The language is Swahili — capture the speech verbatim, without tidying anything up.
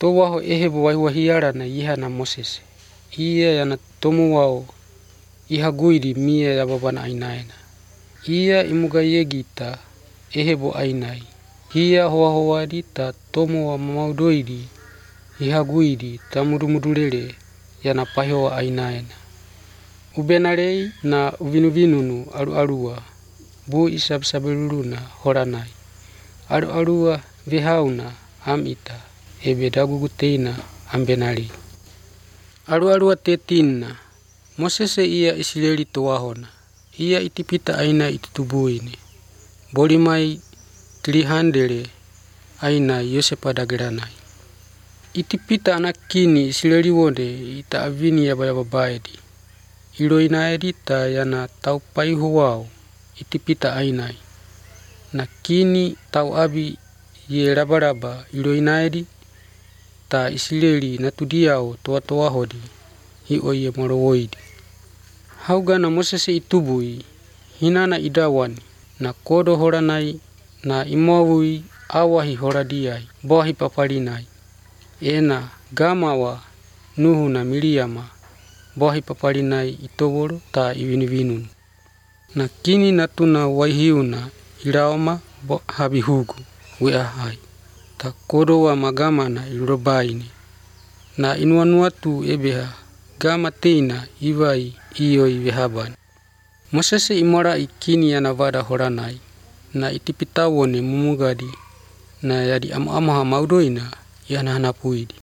towaho ehebo wahiwahiara na iha na Mosese. Ia yana tomu wao iha guiri mie ya babana ainaena. Ia imuga yegita ehebo ainai. Ia hoa hoa di ta tomu wa maudoiri iha guiri ta mudumudulele yana pahiwa ainaena. Ubenarei na uvinuvinunu alu alua bu isabsabeluluna horanai. Alu alua vehauna amita ebe daguguteina ambenari. Alu alua tetina Mosese ia Israeli toahona. Ia itipita aina itutubuini. Bolimai tilihandele aina Yosepa dageranai. Itipita anak kini Israeli wonde ita avini yaba yaba baedi. Ilo inaedi ta yana tau paihu wao itipita ainai. Na kini tau abi ye raba-raba ilo inaedi ta Israeli natudiao toa-toa hodi hi oye morowoidi. Hauga na Mosese itubui hinana idawani na kodo horanai na imawui awahi horadiai bohi papalinai. Ena gamawa Nuhu na Miriama bohi papalinai itoworo ta iwinu-winunu. Na kini natuna waihiuna ilaoma bo habihugu weahai. Ta kodo wa magama na ilobaini. Na inuanuatu ebeha gama teina iwai iyoi vehabani. Mosese imora ikini yana vada horanai. Na itipitawone mumugadi na yadi ama-amaha maudoina yana hanapuidi.